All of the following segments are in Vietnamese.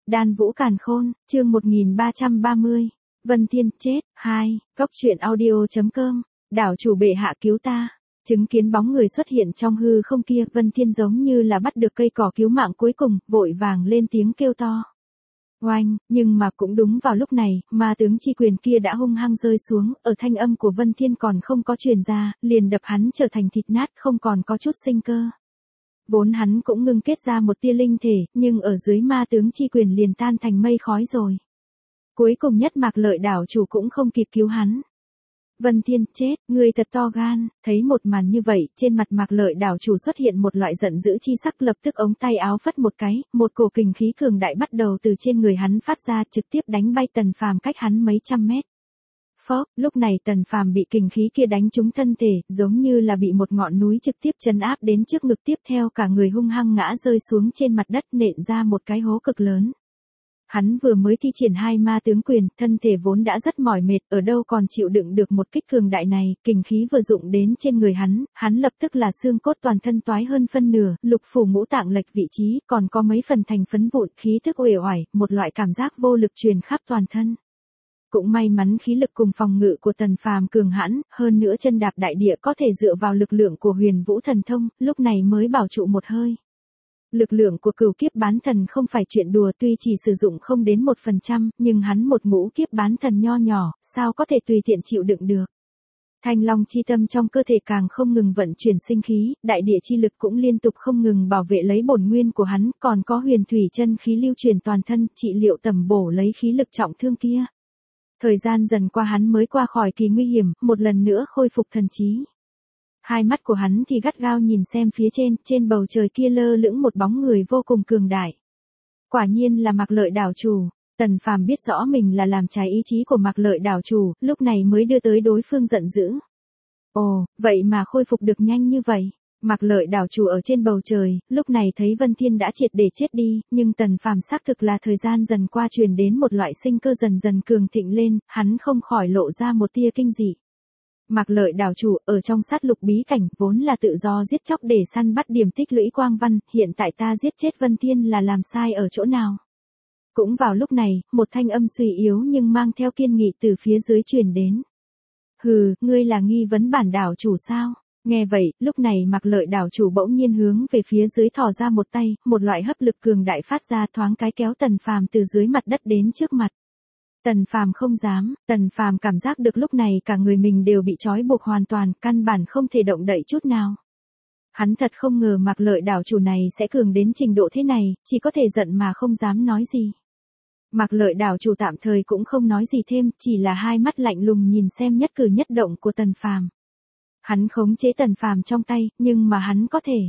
Đan Vũ Càn Khôn, chương 1330. Vân Thiên chết, 2, Cốc truyện audio.com. Đảo chủ bệ hạ cứu ta. Chứng kiến bóng người xuất hiện trong hư không kia, Vân Thiên giống như là bắt được cây cỏ cứu mạng cuối cùng, vội vàng lên tiếng kêu to. Oanh, nhưng mà cũng đúng vào lúc này, ma tướng chi quyền kia đã hung hăng rơi xuống, ở thanh âm của Vân Thiên còn không có truyền ra, liền đập hắn trở thành thịt nát, không còn có chút sinh cơ. Vốn hắn cũng ngưng kết ra một tia linh thể, nhưng ở dưới ma tướng chi quyền liền tan thành mây khói rồi. Cuối cùng nhất Mạc Lợi đảo chủ cũng không kịp cứu hắn. Vân Thiên chết, ngươi thật to gan. Thấy một màn như vậy, trên mặt Mạc Lợi đảo chủ xuất hiện một loại giận dữ chi sắc, lập tức ống tay áo phất một cái, một cổ kình khí cường đại bắt đầu từ trên người hắn phát ra, trực tiếp đánh bay Tần Phàm cách hắn mấy trăm mét. Phốc, lúc này Tần Phàm bị kình khí kia đánh trúng thân thể, giống như là bị một ngọn núi trực tiếp trấn áp đến trước ngực, tiếp theo cả người hung hăng ngã rơi xuống trên mặt đất, nện ra một cái hố cực lớn. Hắn vừa mới thi triển hai ma tướng quyền, thân thể vốn đã rất mỏi mệt, ở đâu còn chịu đựng được một kích cường đại này, kình khí vừa dụng đến trên người hắn lập tức là xương cốt toàn thân toái hơn phân nửa, lục phủ ngũ tạng lệch vị trí, còn có mấy phần thành phấn vụn, khí thức uể oải, một loại cảm giác vô lực truyền khắp toàn thân. Cũng may mắn khí lực cùng phòng ngự của Tần Phàm cường hãn, hơn nữa chân đạp đại địa có thể dựa vào lực lượng của Huyền Vũ thần thông, lúc này mới bảo trụ một hơi. Lực lượng của cửu kiếp bán thần không phải chuyện đùa, tuy chỉ sử dụng không đến 1%, nhưng hắn một ngũ kiếp bán thần nho nhỏ, sao có thể tùy tiện chịu đựng được. Thanh long chi tâm trong cơ thể càng không ngừng vận chuyển sinh khí, đại địa chi lực cũng liên tục không ngừng bảo vệ lấy bổn nguyên của hắn, còn có huyền thủy chân khí lưu truyền toàn thân, trị liệu tầm bổ lấy khí lực trọng thương kia. Thời gian dần qua hắn mới qua khỏi kỳ nguy hiểm, một lần nữa khôi phục thần trí. Hai mắt của hắn thì gắt gao nhìn xem phía trên bầu trời kia lơ lửng một bóng người vô cùng cường đại. Quả nhiên là Mạc Lợi đảo chủ. Tần Phàm biết rõ mình là làm trái ý chí của Mạc Lợi đảo chủ, lúc này mới đưa tới đối phương giận dữ. Ồ, vậy mà khôi phục được nhanh như vậy. Mạc Lợi đảo chủ ở trên bầu trời, lúc này thấy Vân Thiên đã triệt để chết đi, nhưng Tần Phàm xác thực là thời gian dần qua truyền đến một loại sinh cơ dần dần cường thịnh lên, hắn không khỏi lộ ra một tia kinh dị. Mạc Lợi đảo chủ ở trong sát lục bí cảnh vốn là tự do giết chóc để săn bắt điểm tích lũy quang văn, hiện tại ta giết chết Vân Thiên là làm sai ở chỗ nào? Cũng vào lúc này, một thanh âm suy yếu nhưng mang theo kiên nghị từ phía dưới truyền đến. Hừ, ngươi là nghi vấn bản đảo chủ sao? Nghe vậy, lúc này Mạc Lợi đảo chủ bỗng nhiên hướng về phía dưới thò ra một tay, một loại hấp lực cường đại phát ra, thoáng cái kéo Tần Phàm từ dưới mặt đất đến trước mặt. Tần Phàm không dám, Tần Phàm cảm giác được lúc này cả người mình đều bị trói buộc hoàn toàn, căn bản không thể động đậy chút nào. Hắn thật không ngờ Mạc Lợi đảo chủ này sẽ cường đến trình độ thế này, chỉ có thể giận mà không dám nói gì. Mạc Lợi đảo chủ tạm thời cũng không nói gì thêm, chỉ là hai mắt lạnh lùng nhìn xem nhất cử nhất động của Tần Phàm. Hắn khống chế Tần Phàm trong tay, nhưng mà hắn có thể.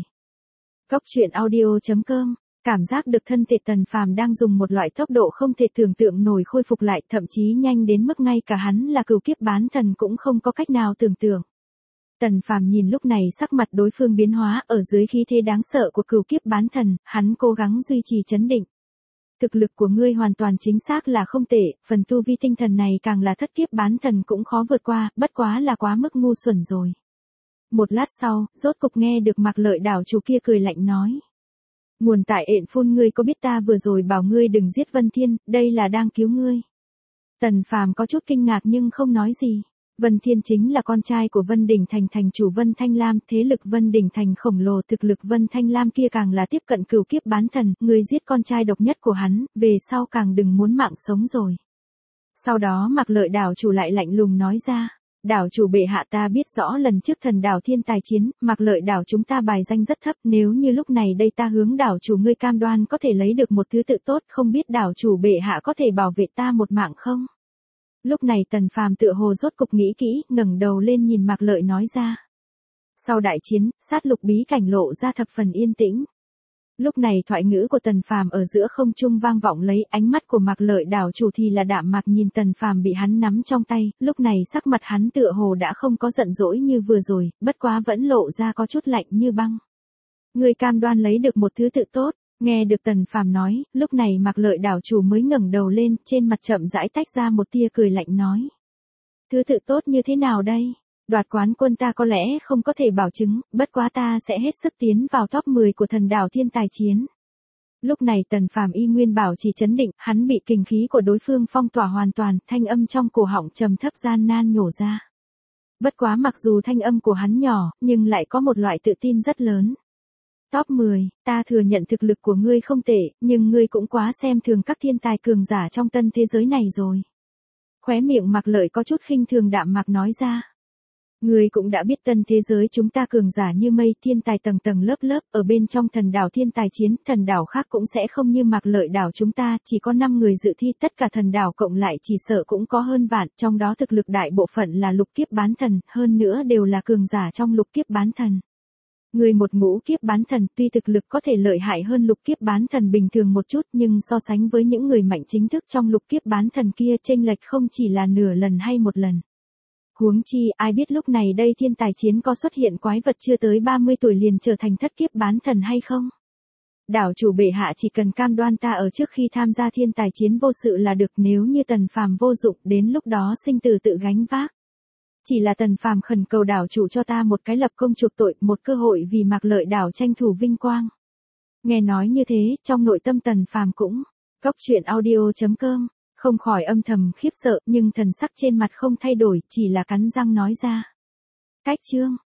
Cốc truyện audio.com. Cảm giác được thân thể Tần Phàm đang dùng một loại tốc độ không thể tưởng tượng nổi khôi phục lại, thậm chí nhanh đến mức ngay cả hắn là cửu kiếp bán thần cũng không có cách nào tưởng tượng. Tần Phàm nhìn lúc này sắc mặt đối phương biến hóa, ở dưới khí thế đáng sợ của cửu kiếp bán thần, hắn cố gắng duy trì trấn định. Thực lực của ngươi hoàn toàn chính xác là không tệ, phần tu vi tinh thần này càng là thất kiếp bán thần cũng khó vượt qua, bất quá là quá mức ngu xuẩn rồi. Một lát sau, rốt cục nghe được Mạc Lợi đảo chủ kia cười lạnh nói. Nguồn tại ện phun, ngươi có biết ta vừa rồi bảo ngươi đừng giết Vân Thiên, đây là đang cứu ngươi. Tần Phàm có chút kinh ngạc nhưng không nói gì. Vân Thiên chính là con trai của Vân Đỉnh Thành thành chủ Vân Thanh Lam, thế lực Vân Đỉnh Thành khổng lồ, thực lực Vân Thanh Lam kia càng là tiếp cận cửu kiếp bán thần, ngươi giết con trai độc nhất của hắn, về sau càng đừng muốn mạng sống rồi. Sau đó Mạc Lợi đảo chủ lại lạnh lùng nói ra. Đảo chủ bệ hạ, ta biết rõ lần trước thần đảo thiên tài chiến, Mạc Lợi đảo chúng ta bài danh rất thấp, nếu như lúc này đây ta hướng đảo chủ ngươi cam đoan có thể lấy được một thứ tự tốt, không biết đảo chủ bệ hạ có thể bảo vệ ta một mạng không? Lúc này Tần Phàm tựa hồ rốt cục nghĩ kỹ, ngẩng đầu lên nhìn Mạc Lợi nói ra. Sau đại chiến, sát lục bí cảnh lộ ra thập phần yên tĩnh. Lúc này thoại ngữ của Tần Phàm ở giữa không trung vang vọng lấy, ánh mắt của Mạc Lợi đảo chủ thì là đạm mạc nhìn Tần Phàm bị hắn nắm trong tay, lúc này sắc mặt hắn tựa hồ đã không có giận dỗi như vừa rồi, bất quá vẫn lộ ra có chút lạnh như băng. Ngươi cam đoan lấy được một thứ tự tốt, nghe được Tần Phàm nói, lúc này Mạc Lợi đảo chủ mới ngẩng đầu lên, trên mặt chậm rãi tách ra một tia cười lạnh nói. Thứ tự tốt như thế nào đây? Đoạt quán quân ta có lẽ không có thể bảo chứng, bất quá ta sẽ hết sức tiến vào top 10 của thần đảo thiên tài chiến. Lúc này Tần Phàm y nguyên bảo trì trấn định, hắn bị kình khí của đối phương phong tỏa hoàn toàn, thanh âm trong cổ họng trầm thấp gian nan nhổ ra. Bất quá mặc dù thanh âm của hắn nhỏ, nhưng lại có một loại tự tin rất lớn. Top 10, ta thừa nhận thực lực của ngươi không tệ, nhưng ngươi cũng quá xem thường các thiên tài cường giả trong tân thế giới này rồi. Khóe miệng Mạc Lợi có chút khinh thường đạm mạc nói ra. Ngươi cũng đã biết tân thế giới chúng ta cường giả như mây, thiên tài tầng tầng lớp lớp, ở bên trong thần đảo thiên tài chiến, thần đảo khác cũng sẽ không như Mạc Lợi đảo chúng ta, chỉ có 5 người dự thi, tất cả thần đảo cộng lại chỉ sợ cũng có hơn vạn, trong đó thực lực đại bộ phận là lục kiếp bán thần, hơn nữa đều là cường giả trong lục kiếp bán thần. Người một ngũ kiếp bán thần tuy thực lực có thể lợi hại hơn lục kiếp bán thần bình thường một chút, nhưng so sánh với những người mạnh chính thức trong lục kiếp bán thần kia, chênh lệch không chỉ là nửa lần hay một lần. Huống chi, ai biết lúc này đây thiên tài chiến có xuất hiện quái vật chưa tới 30 tuổi liền trở thành thất kiếp bán thần hay không? Đảo chủ bệ hạ chỉ cần cam đoan ta ở trước khi tham gia thiên tài chiến vô sự là được, nếu như Tần Phàm vô dụng, đến lúc đó sinh tử tự gánh vác. Chỉ là Tần Phàm khẩn cầu đảo chủ cho ta một cái lập công chuộc tội, một cơ hội vì Mạc Lợi đảo tranh thủ vinh quang. Nghe nói như thế, trong nội tâm Tần Phàm cũng, Goctruyện.audio.com, không khỏi âm thầm khiếp sợ, nhưng thần sắc trên mặt không thay đổi, chỉ là cắn răng nói ra. Cách chương.